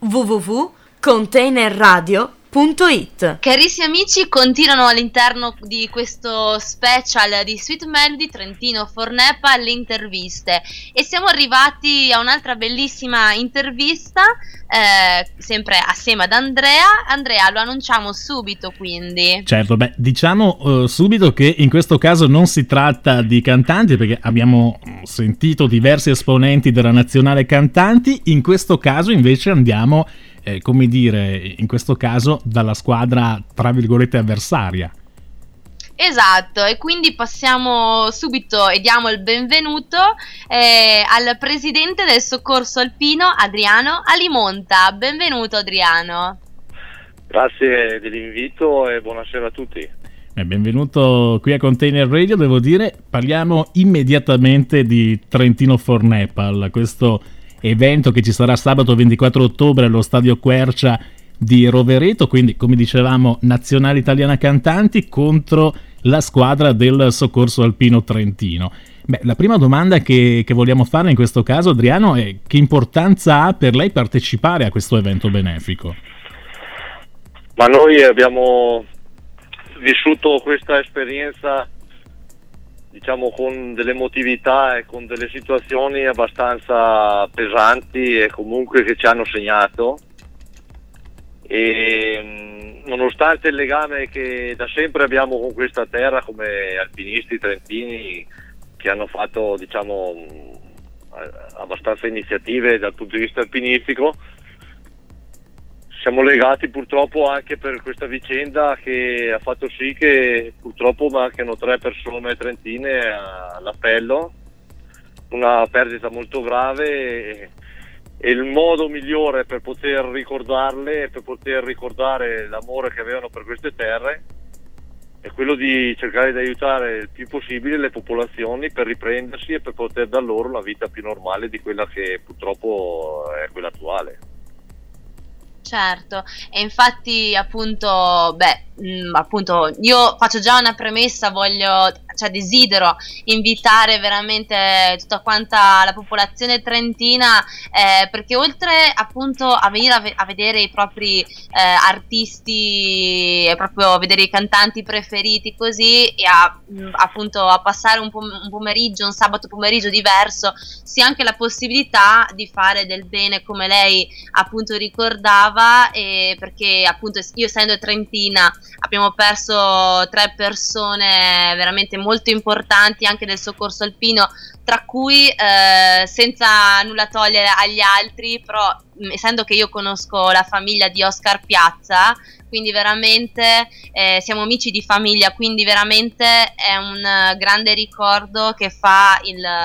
www.containerradio.it. Carissimi amici, continuano all'interno di questo special di Sweet Melody Trentino for Nepal le interviste, e siamo arrivati a un'altra bellissima intervista, sempre assieme ad Andrea. Andrea, lo annunciamo subito, quindi. Certo, diciamo subito che in questo caso non si tratta di cantanti, perché abbiamo sentito diversi esponenti della nazionale cantanti. In questo caso invece andiamo in questo caso dalla squadra tra virgolette avversaria. Esatto, e quindi passiamo subito e diamo il benvenuto al presidente del Soccorso Alpino, Adriano Alimonta. Benvenuto Adriano. Grazie dell'invito e buonasera a tutti. Benvenuto qui a Container Radio. Devo dire, parliamo immediatamente di Trentino for Nepal, questo evento che ci sarà sabato 24 ottobre allo Stadio Quercia di Rovereto, quindi come dicevamo nazionale italiana cantanti contro la squadra del Soccorso Alpino Trentino. La prima domanda che vogliamo fare in questo caso, Adriano, è: che importanza ha per lei partecipare a questo evento benefico? Ma noi abbiamo vissuto questa esperienza, diciamo, con delle emotività e con delle situazioni abbastanza pesanti e comunque che ci hanno segnato, e nonostante il legame che da sempre abbiamo con questa terra come alpinisti trentini che hanno fatto, diciamo, abbastanza iniziative dal punto di vista alpinistico, siamo legati purtroppo anche per questa vicenda che ha fatto sì che purtroppo mancano 3 persone trentine all'appello, una perdita molto grave, e il modo migliore per poter ricordarle e per poter ricordare l'amore che avevano per queste terre è quello di cercare di aiutare il più possibile le popolazioni per riprendersi e per poter dar loro una vita più normale di quella che purtroppo è quella attuale. Certo, e infatti appunto io faccio già una premessa, desidero invitare veramente tutta quanta la popolazione trentina, perché oltre appunto a venire a vedere i propri artisti, proprio vedere i cantanti preferiti così, e appunto a passare un pomeriggio, un sabato pomeriggio diverso, sia anche la possibilità di fare del bene, come lei appunto ricordava, perché appunto io, essendo trentina, abbiamo perso 3 persone veramente molto importanti anche del soccorso alpino, tra cui, senza nulla togliere agli altri, però essendo che io conosco la famiglia di Oscar Piazza, quindi veramente siamo amici di famiglia, quindi veramente è un grande ricordo che fa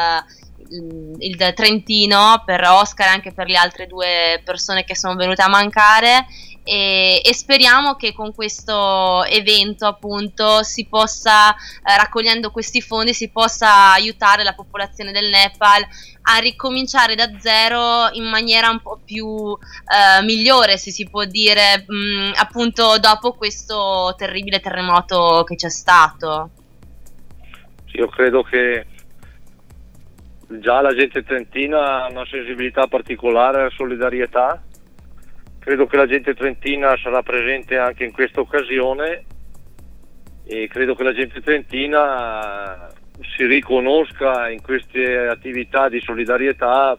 il Trentino per Oscar e anche per le altre 2 persone che sono venute a mancare, e speriamo che con questo evento appunto si possa, raccogliendo questi fondi, si possa aiutare la popolazione del Nepal a ricominciare da zero in maniera un po' più migliore, se si può dire, appunto dopo questo terribile terremoto che c'è stato. Sì, io credo che già la gente trentina ha una sensibilità particolare alla solidarietà. Credo che la gente trentina sarà presente anche in questa occasione, e credo che la gente trentina si riconosca in queste attività di solidarietà,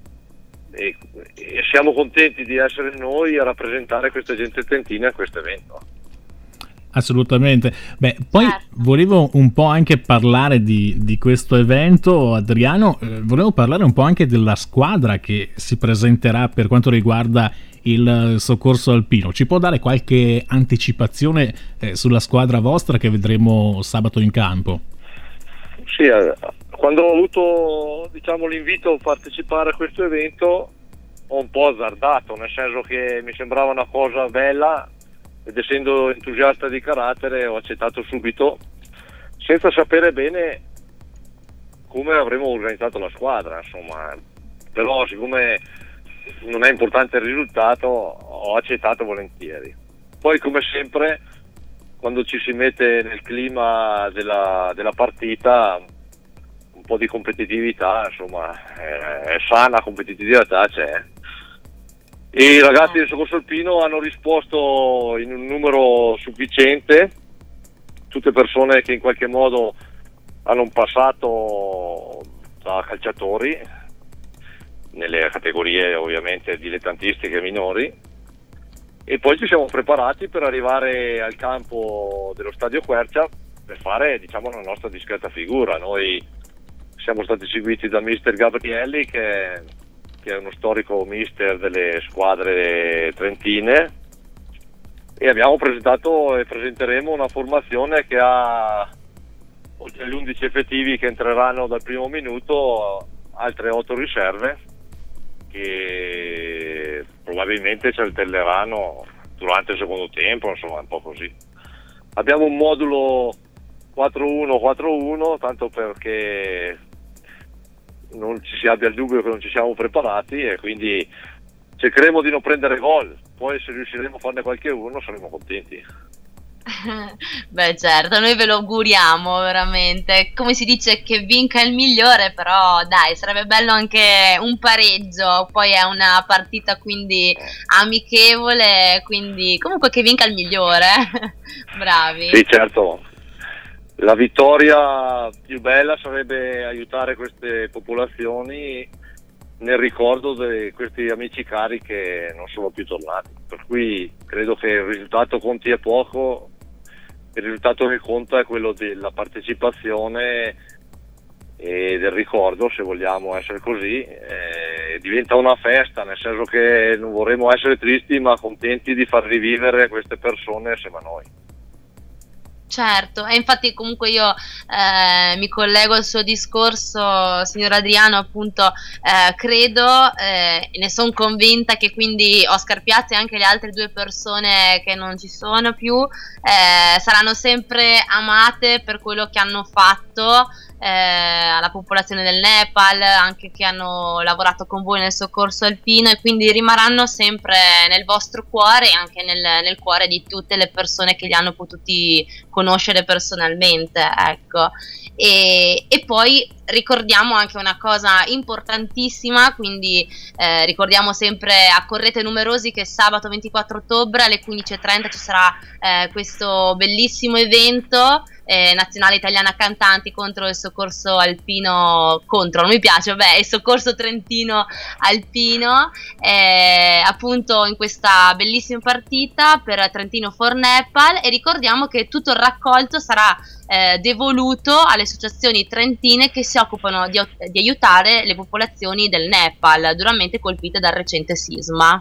e siamo contenti di essere noi a rappresentare questa gente trentina a questo evento. Assolutamente. Poi volevo un po' anche parlare di questo evento, Adriano. Volevo parlare un po' anche della squadra che si presenterà per quanto riguarda il soccorso alpino. Ci può dare qualche anticipazione sulla squadra vostra che vedremo sabato in campo? Sì, quando ho avuto, diciamo, l'invito a partecipare a questo evento ho un po' azzardato, nel senso che mi sembrava una cosa bella, ed essendo entusiasta di carattere ho accettato subito, senza sapere bene come avremmo organizzato la squadra, insomma. Però siccome non è importante il risultato, ho accettato volentieri. Poi, come sempre, quando ci si mette nel clima della partita, un po' di competitività, insomma, è sana competitività c'è. I ragazzi del Soccorso Alpino hanno risposto in un numero sufficiente, tutte persone che in qualche modo hanno un passato da calciatori, nelle categorie ovviamente dilettantistiche minori, e poi ci siamo preparati per arrivare al campo dello Stadio Quercia per fare, diciamo, la nostra discreta figura. Noi siamo stati seguiti da mister Gabrielli, che è uno storico mister delle squadre trentine, e abbiamo presentato e presenteremo una formazione che ha, oltre agli 11 effettivi che entreranno dal primo minuto, altre 8 riserve che probabilmente ci alterneranno durante il secondo tempo, insomma, un po' così. Abbiamo un modulo 4-1-4-1, tanto perché non ci si abbia il dubbio che non ci siamo preparati, e quindi cercheremo di non prendere gol. Poi se riusciremo a farne qualche uno saremo contenti. Beh, certo, noi ve lo auguriamo veramente. Come si dice, che vinca il migliore, però dai, sarebbe bello anche un pareggio. Poi è una partita quindi amichevole, quindi comunque che vinca il migliore. Bravi. Sì, certo. La vittoria più bella sarebbe aiutare queste popolazioni nel ricordo di questi amici cari che non sono più tornati. Per cui credo che il risultato conti a poco, il risultato che conta è quello della partecipazione e del ricordo, se vogliamo essere così. Diventa una festa, nel senso che non vorremmo essere tristi, ma contenti di far rivivere queste persone assieme a noi. Certo, e infatti comunque io mi collego al suo discorso, signor Adriano, appunto credo e ne sono convinta che quindi Oscar Piazza e anche le altre 2 persone che non ci sono più saranno sempre amate per quello che hanno fatto alla popolazione del Nepal, anche che hanno lavorato con voi nel Soccorso Alpino, e quindi rimarranno sempre nel vostro cuore e anche nel cuore di tutte le persone che li hanno potuti conoscere personalmente, ecco. E poi ricordiamo anche una cosa importantissima, quindi ricordiamo sempre, accorrete numerosi, che sabato 24 ottobre alle 15:30 ci sarà questo bellissimo evento Nazionale Italiana Cantanti contro il Soccorso Alpino, non mi piace, il Soccorso Trentino Alpino, appunto in questa bellissima partita per Trentino for Nepal, e ricordiamo che tutto il raccolto sarà devoluto alle associazioni trentine che si occupano di aiutare le popolazioni del Nepal duramente colpite dal recente sisma.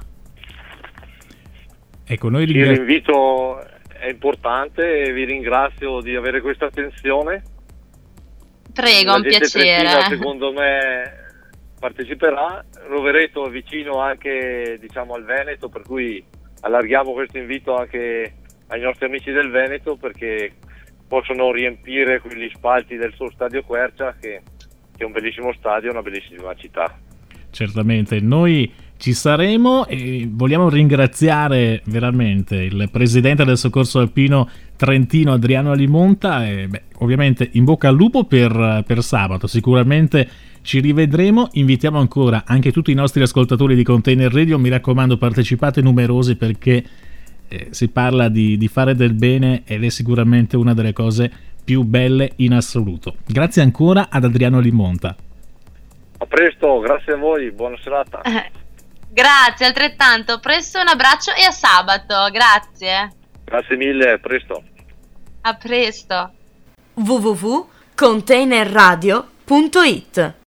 Ecco, noi l'invito è importante e vi ringrazio di avere questa attenzione. Prego, un piacere. Trentina, secondo me, parteciperà. Rovereto è vicino anche, diciamo, al Veneto, per cui allarghiamo questo invito anche ai nostri amici del Veneto, perché possono riempire quegli spalti del suo Stadio Quercia, che è un bellissimo stadio, una bellissima città. Certamente, noi ci saremo e vogliamo ringraziare veramente il presidente del Soccorso Alpino Trentino, Adriano Alimonta, e ovviamente in bocca al lupo per sabato. Sicuramente ci rivedremo. Invitiamo ancora anche tutti i nostri ascoltatori di Container Radio, mi raccomando, partecipate numerosi, perché si parla di fare del bene ed è sicuramente una delle cose più belle in assoluto. Grazie ancora ad Adriano Alimonta. A presto, grazie a voi, buona serata. Grazie, altrettanto, presto, un abbraccio e a sabato, grazie. Grazie mille, a presto. A presto. www.containerradio.it